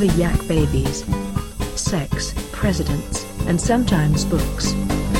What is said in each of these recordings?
the Yak Babies. Sex, presidents, and sometimes books.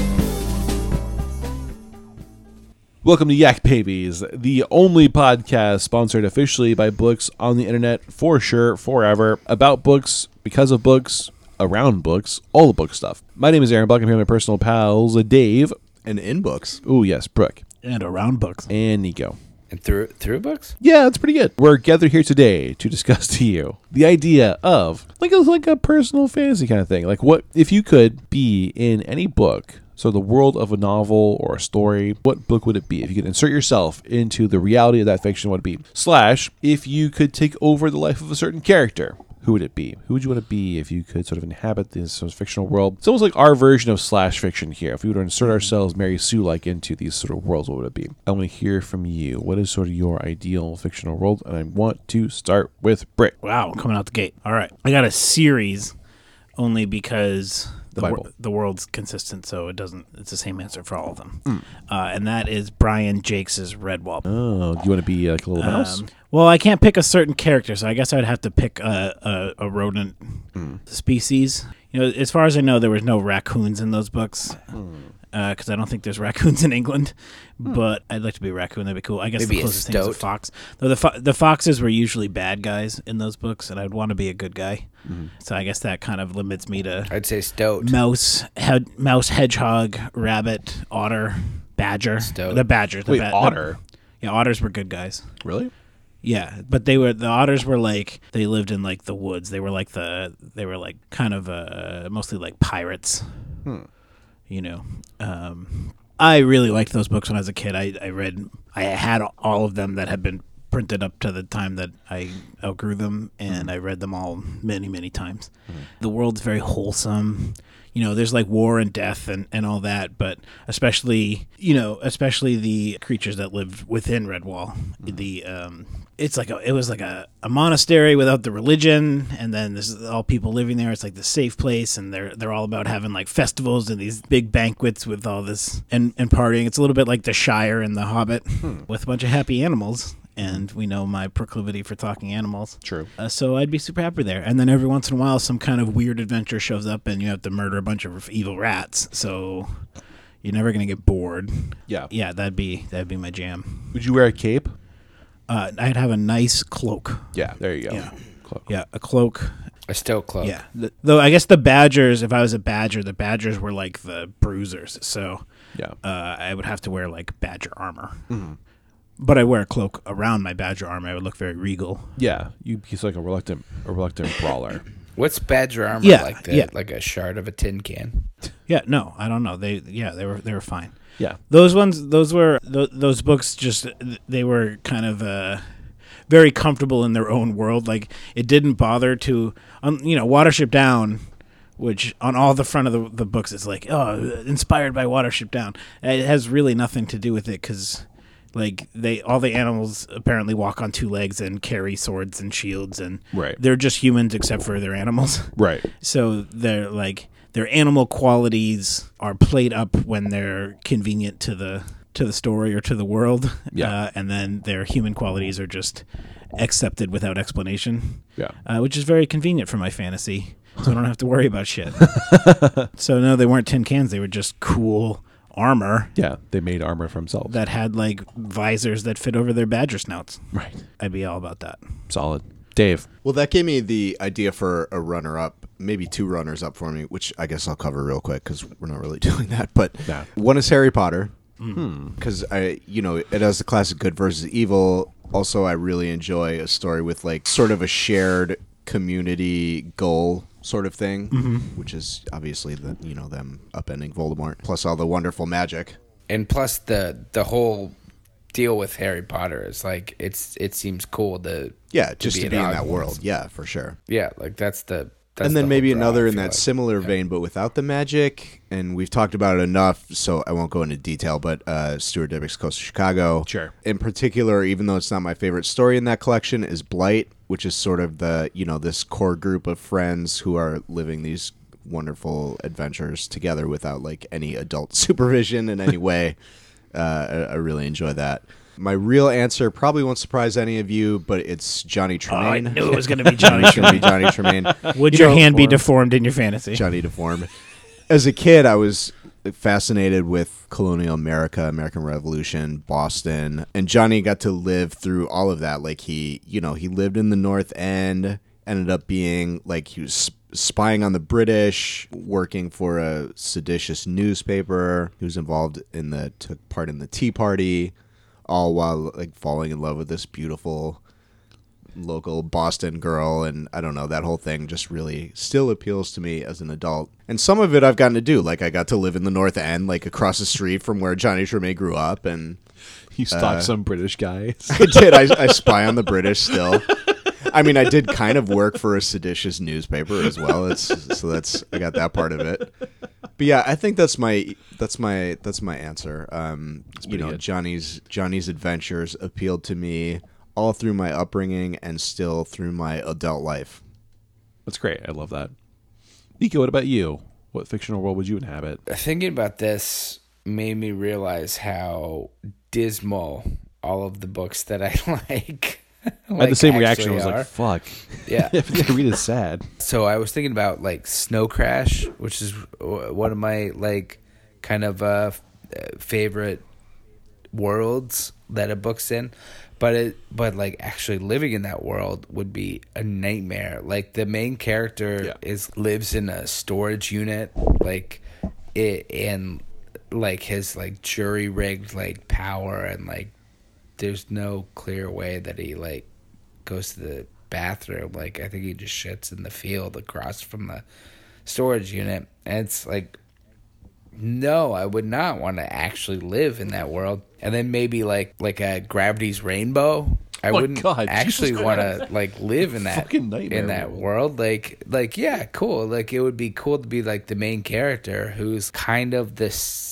Welcome to Yak Babies, the only podcast sponsored officially by books on the internet, for sure, forever, about books, because of books, around books, all the book stuff. My name is Aaron Buck. I'm here with my personal pals, Dave. And in books. Oh, yes, Brooke. And around books. And Nico. And through books? Yeah, that's pretty good. We're gathered here today to discuss to you the idea of like a personal fantasy kind of thing. Like, what if you could be in any book, so the world of a novel or a story, what book would it be? If you could insert yourself into the reality of that fiction, what would it be? Slash, if you could take over the life of a certain character, who would it be? Who would you want to be if you could sort of inhabit this sort of fictional world? It's almost like our version of slash fiction here. If we were to insert ourselves Mary Sue-like into these sort of worlds, what would it be? I want to hear from you. What is sort of your ideal fictional world? And I want to start with Britt. Wow, coming out the gate. All right. I got a series only because the world's consistent, so it's the same answer for all of them. And that is Brian Jakes' Redwall. Oh, do you want to be like a little mouse? Well, I can't pick a certain character, so I guess I'd have to pick a rodent species. You know, as far as I know, there was no raccoons in those books, because I don't think there's raccoons in England. But I'd like to be a raccoon. That'd be cool. I guess Maybe the closest a thing is a stoat. fox. Though the foxes were usually bad guys in those books, and I'd want to be a good guy. So I guess that kind of limits me to I'd say stoat. mouse, hedgehog, rabbit, otter, badger. Stoat. The badger. Wait, otter? Yeah, otters were good guys. Really? Yeah, but the otters were like, they lived in like the woods. They were like kind of mostly like pirates. You know, I really liked those books when I was a kid. I had all of them that had been printed up to the time that I outgrew them, and I read them all many, many times. The world's very wholesome. You know, there's like war and death and all that, but especially the creatures that lived within Redwall. It was like a monastery without the religion, and then this is all people living there. It's like the safe place, and they're all about having like festivals and these big banquets with all this and partying. It's a little bit like the Shire and the Hobbit with a bunch of happy animals. And we know my proclivity for talking animals. True. So I'd be super happy there. And then every once in a while, some kind of weird adventure shows up, and you have to murder a bunch of evil rats. So you're never gonna get bored. Yeah. Yeah, that'd be my jam. Would you wear a cape? I'd have a nice cloak. Yeah, there you go. Yeah. Cloak. Yeah, a cloak. A stoat cloak. Yeah. Though I guess the badgers, if I was a badger, the badgers were like the bruisers. So Yeah. I would have to wear like badger armor. But I wear a cloak around my badger armor. I would look very regal. Yeah. He's like a reluctant brawler. What's badger armor Yeah, like? yeah. Like a shard of a tin can. Yeah, no, I don't know. They were fine. Yeah. Those books just, they were kind of very comfortable in their own world. Like, it didn't bother to, Watership Down, which on all the front of the books is like, inspired by Watership Down. It has really nothing to do with it because, like, all the animals apparently walk on two legs and carry swords and shields, and Right. they're just humans except for they're animals. Right. So they're like, their animal qualities are played up when they're convenient to the story or to the world. Yeah. And then their human qualities are just accepted without explanation. Yeah. Which is very convenient for my fantasy, so I don't have to worry about shit. So no, they weren't tin cans. They were just cool armor Yeah. They made armor for themselves. that had like visors that fit over their badger snouts. Right. I'd be all about that. Solid. Dave. Well, that gave me the idea for a runner-up, maybe two runners-up for me, which I guess I'll cover real quick because we're not really doing that. But Yeah. one is Harry Potter, because it has the classic good versus evil. Also, I really enjoy a story with like sort of a shared community goal sort of thing, which is obviously them upending Voldemort, plus all the wonderful magic. And plus the whole deal with Harry Potter is like it seems cool to Just to be in that Hogwarts. world. Yeah, for sure. Yeah, like that's And the then maybe whole draw, another I in feel that like. similar vein, but without the magic. And we've talked about it enough, so I won't go into detail. But Stuart Debbick's Coast of Chicago, Sure. In particular, even though it's not my favorite story in that collection, is Blight, which is sort of the this core group of friends who are living these wonderful adventures together without like any adult supervision in any way. I really enjoy that. My real answer probably won't surprise any of you, but it's Johnny Oh, I Tremaine. knew it was going to be Johnny It's gonna be Tremaine. Johnny Tremaine. Would You your know, hand be or deformed in your fantasy? Johnny Deformed. As a kid, I was fascinated with colonial America, American Revolution, Boston, and Johnny got to live through all of that. Like he lived in the North End, ended up being like he was spying on the British, working for a seditious newspaper. He was took part in the Tea Party, all while like falling in love with this beautiful local Boston girl, and I don't know, that whole thing just really still appeals to me as an adult. And some of it I've gotten to do, like I got to live in the North End, like across the street from where Johnny Tremaine grew up, and You stalk some British guys. I did. I spy on the British still. I mean, I did kind of work for a seditious newspaper as well. I got that part of it. But yeah, I think that's my answer. good. Johnny's adventures appealed to me all through my upbringing and still through my adult life. That's great. I love that. Nico, what about you? What fictional world would you inhabit? Thinking about this made me realize how dismal all of the books that I like. I had the same reaction. I actually was like, are. fuck. Yeah. Everything I read is sad. So I was thinking about like Snow Crash, which is one of my like kind of favorite worlds that a book's in, but like actually living in that world would be a nightmare. Like the main character lives in a storage unit, like and like his like jury rigged like power, and like there's no clear way that he like goes to the bathroom. Like I think he just shits in the field across from the storage unit, and it's like, no, I would not want to actually live in that world. And then maybe like a Gravity's Rainbow. I wouldn't actually want to like live in that Fucking nightmare in that world. Like yeah, cool. Like it would be cool to be like the main character who's kind of the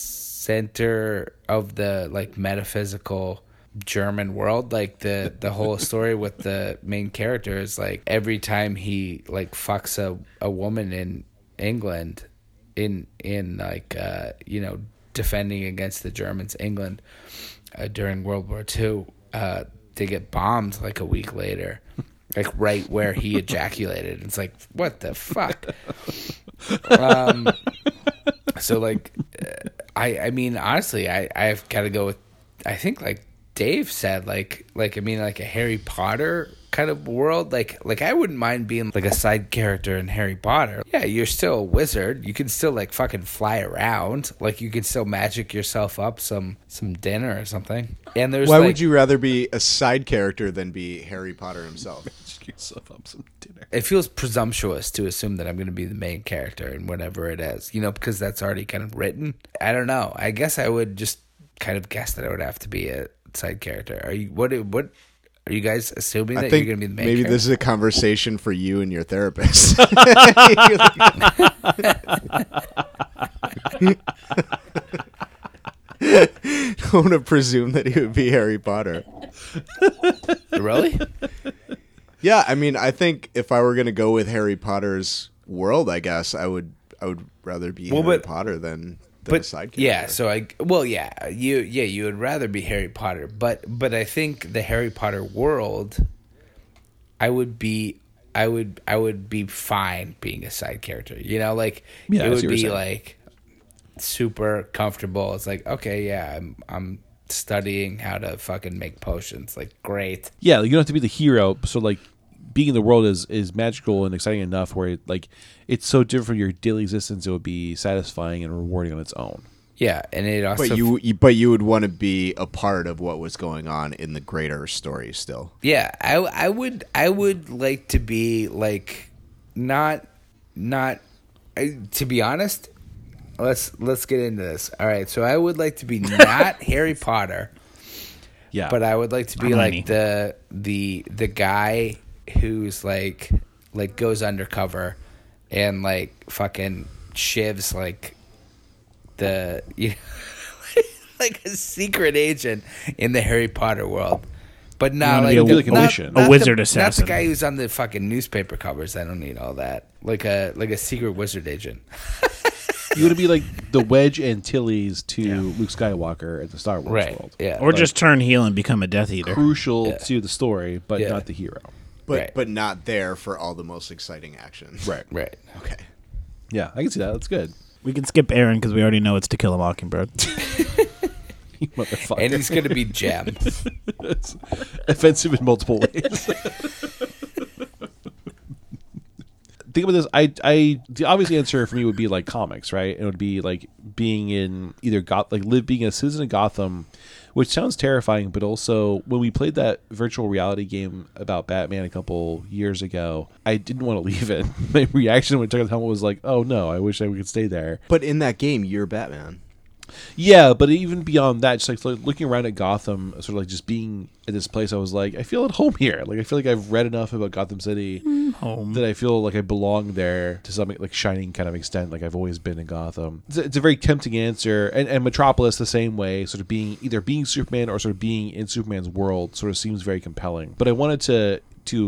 center of the like metaphysical German world. Like the whole story with the main character is like every time he like fucks a woman in England in like defending against the Germans, England during World War II, they get bombed like a week later, like right where he ejaculated. It's like, what the fuck? So like, I mean, honestly, I've got to go with, I think like Dave said, like I mean, like a Harry Potter kind of world. Like I wouldn't mind being like a side character in Harry Potter. Yeah, you're still a wizard. You can still like fucking fly around. Like you can still magic yourself up some dinner or something. And there's Why like, would you rather be a side character than be Harry Potter himself? Just get yourself up some dinner. it feels presumptuous to assume that I'm going to be the main character in whatever it is, because that's already kind of written. I don't know. I guess I would just kind of guess that I would have to be a side character. Are you what are you guys assuming that you're going to be the main maybe character? this is a conversation for you and your therapist. I want to presume that he would be Harry Potter. Really? Yeah, I mean, I think if I were going to go with Harry Potter's world, I guess I would rather be Harry Potter than a side character. Yeah, so you would rather be Harry Potter, but I think the Harry Potter world, I would be fine being a side character. Like Yeah, it I would see what be you're saying. like super comfortable. It's like, okay, yeah, I'm studying how to fucking make potions. Like, great. Yeah, like, you don't have to be the hero. So like being in the world is magical and exciting enough where it's so different from your daily existence. It would be satisfying and rewarding on its own. Yeah, and it also But you would want to be a part of what was going on in the greater story still. Yeah, I would like to be like not to be honest. Let's get into this. All right, so I would like to be not Harry Potter, Yeah, but I would like to be Hermione. like the guy who's like goes undercover and like fucking shivs like the like a secret agent in the Harry Potter world. But not wanna like, be like a mission. a wizard Not assassin. the guy who's on the fucking newspaper covers. I don't need all that. Like a secret wizard agent. You want to be like the Wedge Antilles to Luke Skywalker at the Star Wars Right. world. Yeah. Or just turn heel and become a Death Eater. Crucial Yeah. to the story, but Yeah. not the hero. But not there for all the most exciting action. Right. Right. Okay. Yeah, I can see that. That's good. We can skip Aaron because we already know it's To Kill a Mockingbird. You motherfucker. And he's gonna be Jem. It's offensive in multiple ways. Think about this. The obvious answer for me would be like comics, right? It would be like being in either being a citizen of Gotham, which sounds terrifying, but also when we played that virtual reality game about Batman a couple years ago, I didn't want to leave it. My reaction when I took out the helmet was like, "Oh no, I wish I could stay there." But in that game, you're Batman. Yeah, but even beyond that, just like looking around at Gotham, sort of like just being at this place, I was like, I feel at home here. Like I feel like I've read enough about Gotham City Home. that I feel like I belong there to some like shining kind of extent. Like I've always been in Gotham. It's a very tempting answer, and Metropolis the same way. Sort of being either being Superman or sort of being in Superman's world sort of seems very compelling. But I wanted to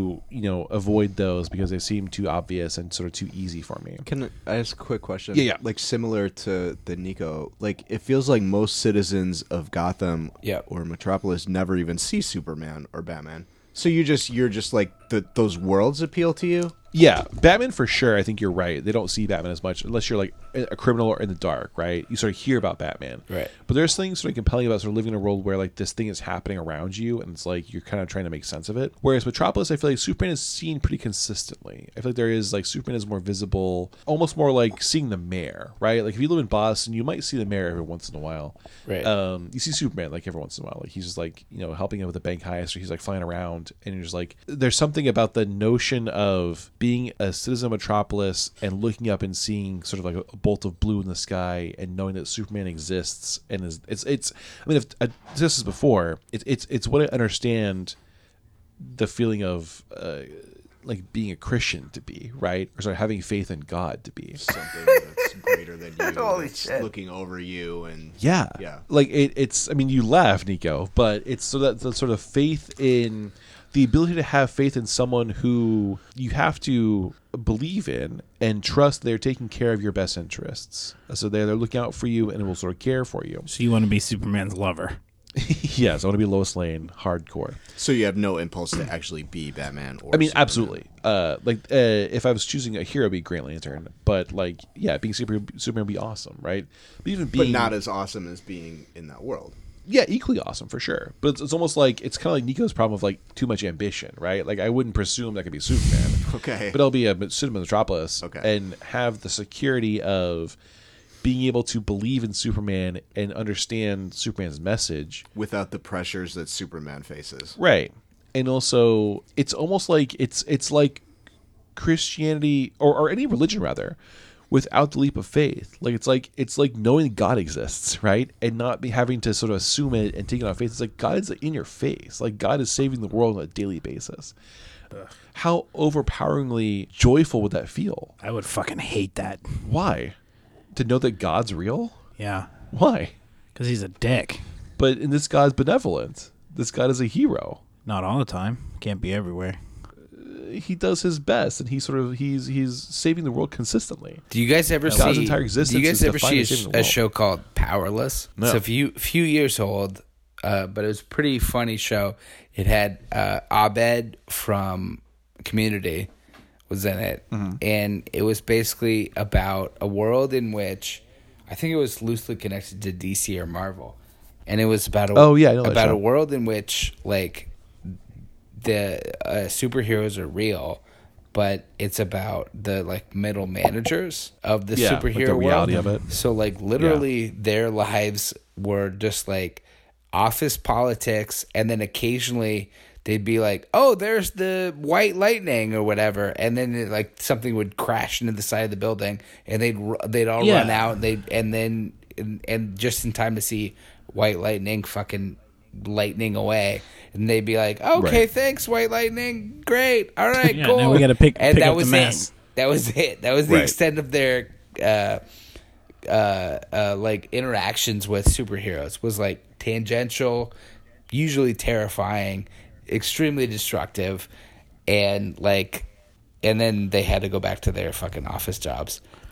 avoid those because they seem too obvious and sort of too easy for me. Can I ask a quick question? Yeah. Like similar to the Nico, like it feels like most citizens of Gotham or Metropolis never even see Superman or Batman. So you're just like those worlds appeal to you? Yeah, Batman for sure. I think you're right. They don't see Batman as much unless you're like a criminal or in the dark, right? You sort of hear about Batman, Right. But there's things sort of compelling about sort of living in a world where like this thing is happening around you, and it's like you're kind of trying to make sense of it. Whereas Metropolis, I feel like Superman is seen pretty consistently. I feel like there is like Superman is more visible, almost more like seeing the mayor, right? Like if you live in Boston, you might see the mayor every once in a while. Right. You see Superman like every once in a while, like he's just like helping out with a bank heist, or he's like flying around, and you're just like there's something about the notion of being a citizen of Metropolis and looking up and seeing sort of like a bolt of blue in the sky and knowing that Superman exists and it's I mean if this is before it's what I understand the feeling of like being a Christian to be, right? Or sort of having faith in God to be. Something that's greater than you, Holy that's shit. looking over you, and Yeah. Yeah. Like it's I mean you laugh, Nico, but it's so that the sort of faith in the ability to have faith in someone who you have to believe in and trust they're taking care of your best interests. So they're looking out for you and will sort of care for you. So you want to be Superman's lover. Yes, I want to be Lois Lane, hardcore. so you have no impulse to actually be Batman. Or I mean, Superman. absolutely. If I was choosing a hero, it'd be Green Lantern. But like, yeah, being Superman would be awesome, right? But even being, But not as awesome as being in that world. yeah, equally awesome for sure. But it's almost like it's kind of like Nico's problem of like too much ambition, right? Like I wouldn't presume that could be Superman. Okay. But I'll be a citizen of Metropolis, Okay. and have the security of being able to believe in Superman and understand Superman's message, Without the pressures that Superman faces. right? And also, it's almost like it's like Christianity or any religion rather, without the leap of faith. Like it's like knowing God exists, right? And not be having to sort of assume it and take it on faith. It's like God is in your face. Like God is saving the world on a daily basis. How overpoweringly joyful would that feel? I would fucking hate that. Why? To know that God's real? Yeah. Why? Because he's a dick. But in this God's benevolent. This God is a hero. Not all the time. Can't be everywhere. He does his best, and he's saving the world consistently. Do you guys ever God's see? entire existence Do you guys is ever defined see as saving the a world. show called Powerless? No. It's a few years old, but it was a pretty funny show. It had Abed from Community was in it, and it was basically about a world in which I think it was loosely connected to DC or Marvel, and it was about I know that about show. a world in which like the superheroes are real, but it's about the like middle managers of the Yeah, superhero like the reality world. of it. So like literally their lives were just like office politics, and then occasionally they'd be like, "Oh, there's the white lightning" or whatever, and then like something would crash into the side of the building, and they'd all Yeah. run out, and just in time to see white lightning fucking lightning away, and they'd be like, "Okay, Right. thanks, white lightning, great, all right, Yeah, cool." now we gotta pick and that up was the mess. it. That was it. That was the Right. extent of their like interactions with superheroes. Was like tangential, usually terrifying, extremely destructive, and then they had to go back to their fucking office jobs.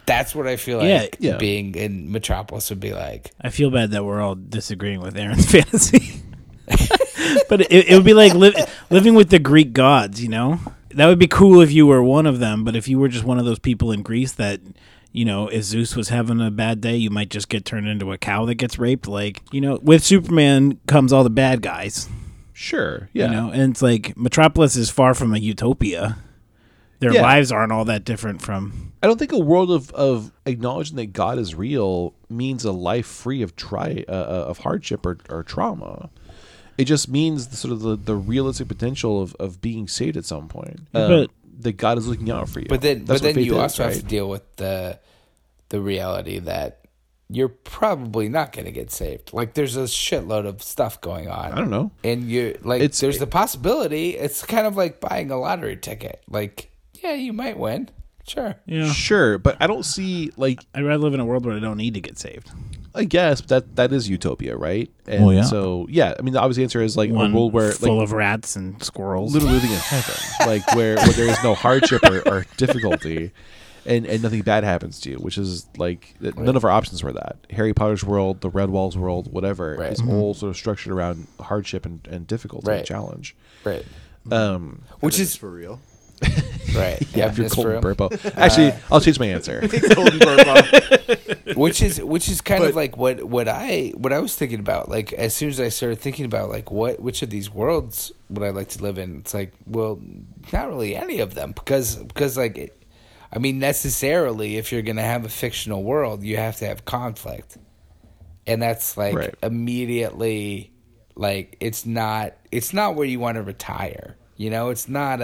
That's what I feel Yeah, like yeah. being in Metropolis would be like. I feel bad that we're all disagreeing with Aaron's fantasy. But it would be like living with the Greek gods, you know? That would be cool if you were one of them, but if you were just one of those people in Greece that, you know, if Zeus was having a bad day, you might just get turned into a cow that gets raped. Like, you know, with Superman comes all the bad guys, Sure. Yeah. you know? And it's like Metropolis is far from a utopia. Their Yeah. lives aren't all that different from... I don't think a world of acknowledging that God is real means a life free of of hardship or trauma. It just means the realistic potential of being saved at some point. But- that God is looking out for you. But then, That's what faith you is, also have right? to deal with the reality that you're probably not going to get saved. Like, there's a shitload of stuff going on. I don't know. And you're like, It's- there's the possibility. It's kind of like buying a lottery ticket. Like, yeah, you might win. Sure. Yeah. Sure, but I don't see I'd rather live in a world where I don't need to get saved. I guess that is utopia, right? And Well, yeah. so I mean the obvious answer is like One a world where full like of rats and squirrels. literally living in heaven, like where there is no hardship or difficulty, and nothing bad happens to you, which is like none of our options were that. Harry Potter's world, the Red Walls world, whatever, Right. is all sort of structured around hardship and difficulty and Right. challenge. Right. Which Is for real. Right. yeah, if you're this for Colton real. Burpo. Actually, I'll change my answer. Golden Burpo. which is kind But- of like what I was thinking about. Like, as soon as I started thinking about like which of these worlds would I like to live in, it's like, well, not really any of them, because like, I mean, necessarily, if you're gonna have a fictional world, you have to have conflict, and that's like Right. immediately like it's not where you want to retire. You know, it's not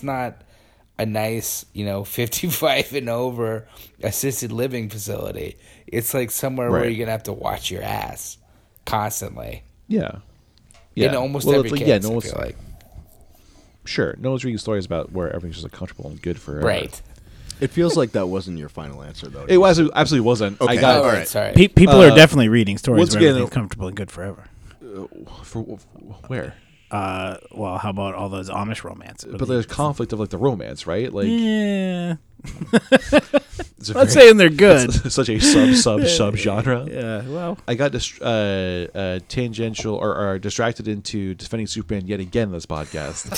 a nice, 55 and over assisted living facility. It's like somewhere where Right. you're gonna have to watch your ass constantly. Yeah. In almost Well, every it's case, like, no I one's, feel like. sure, no one's reading stories about where everything's just like comfortable and good forever. Right. It feels like that wasn't your final answer, though. It was absolutely wasn't. Okay. I got All Oh, right. right. Sorry. People are definitely reading stories once where again, everything's comfortable and good forever. for where? Well, how about all those Amish romances? But there's conflict of like the romance, right? Like yeah. it's a I'm not very- saying they're good. such a sub genre. Yeah, well. I got tangential or distracted into defending Superman yet again in this podcast.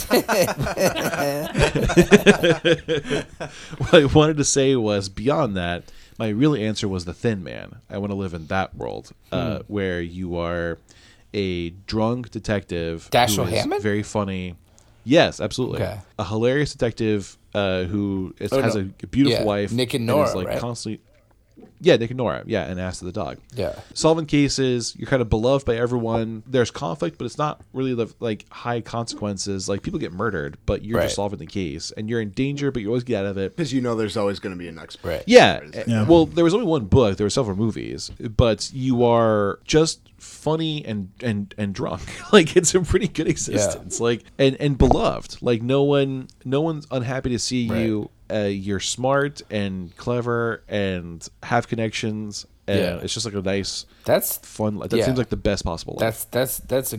What I wanted to say was beyond that, my real answer was the Thin Man. I want to live in that world where you are a drunk detective Dashiell who is Hammond? very funny. Yes, absolutely. Okay. A hilarious detective who has no. a beautiful Yeah, wife. Nick and is, Nora, like right? constantly. Yeah, Nick and Nora. Yeah, and Ass to the Dog. Yeah. Solving cases, you're kind of beloved by everyone. There's conflict, but it's not really like high consequences. Like people get murdered, but you're Right. just solving the case, and you're in danger, but you always get out of it. Because there's always going to be a next. Right. Yeah. Yeah. Well, there was only one book. There were several movies, but you are just funny and drunk. Like it's a pretty good existence. Like and beloved. Like no one's unhappy to see Right. you. You're smart and clever and have connections. And Yeah. it's just like a nice, That's fun. That Yeah. seems like the best possible life. that's a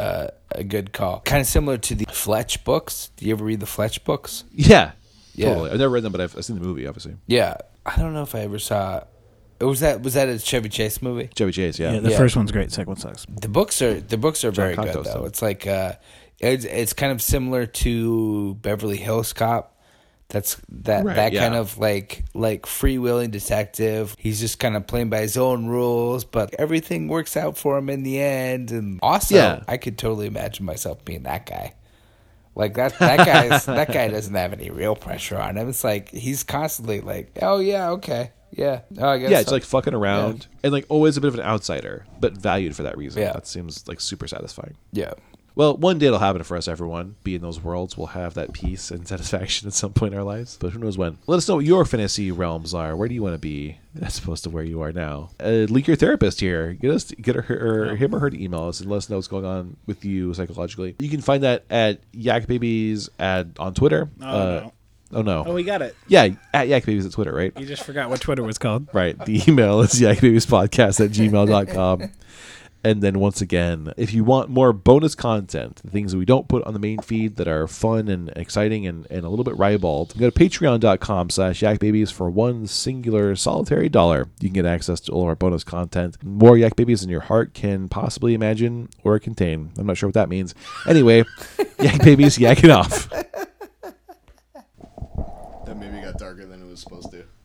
good call. Kind of similar to the Fletch books. Do you ever read the Fletch books? Yeah. Yeah. Totally. I've never read them, but I've seen the movie. Obviously, Yeah. I don't know if I ever saw. Was that a Chevy Chase movie? Chevy Chase. Yeah. Yeah, the Yeah. first one's great, second one sucks. The books are very good Cocteau though. stuff. It's like it's kind of similar to Beverly Hills Cop. That's that Right, yeah. kind of like freewheeling detective. He's just kind of playing by his own rules, but everything works out for him in the end. And also, Yeah. I could totally imagine myself being that guy. Like that guy doesn't have any real pressure on him. It's like he's constantly like, oh yeah, okay, yeah, oh, I guess Yeah, it's so. like fucking around and like always a bit of an outsider, but valued for that reason. Yeah. That seems like super satisfying. yeah. Well, one day it'll happen for us, everyone. Be in those worlds. We'll have that peace and satisfaction at some point in our lives. But who knows when. Let us know what your fantasy realms are. Where do you want to be as opposed to where you are now? Link your therapist here. Get him or her to email us and let us know what's going on with you psychologically. You can find that at Yak Babies on Twitter. No. Oh, no. Oh, we got it. Yeah, at Yak Babies at Twitter, right? You just forgot what Twitter was called. Right. The email is yakbabyspodcast@gmail.com. And then once again, if you want more bonus content, the things that we don't put on the main feed that are fun and exciting and a little bit ribald, go to patreon.com/yakbabies for one singular solitary $1. You can get access to all of our bonus content. More Yak Babies than your heart can possibly imagine or contain. I'm not sure what that means. Anyway, Yak Babies, yak it off. That maybe got darker than it was supposed to.